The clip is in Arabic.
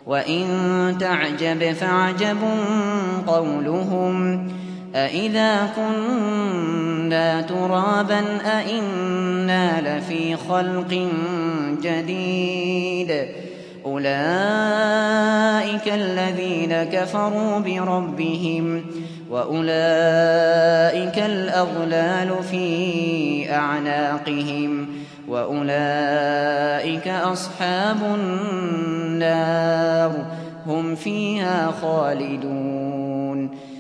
وَإِن تَعْجَبْ فَعَجَبٌ قَوْلُهُمْ أَإِذَا كُنَّا تُرَابًا أَإِنَّا لَفِي خَلْقٍ جَدِيدٍ أُولَٰئِكَ الَّذِينَ كَفَرُوا بِرَبِّهِمْ وَأُولَٰئِكَ الْأَغْلَالُ فِي أَعْنَاقِهِمْ وَأُولَٰئِكَ أَصْحَابُ النَّارِ ۖ هُمْ فِيهَا خَالِدُونَ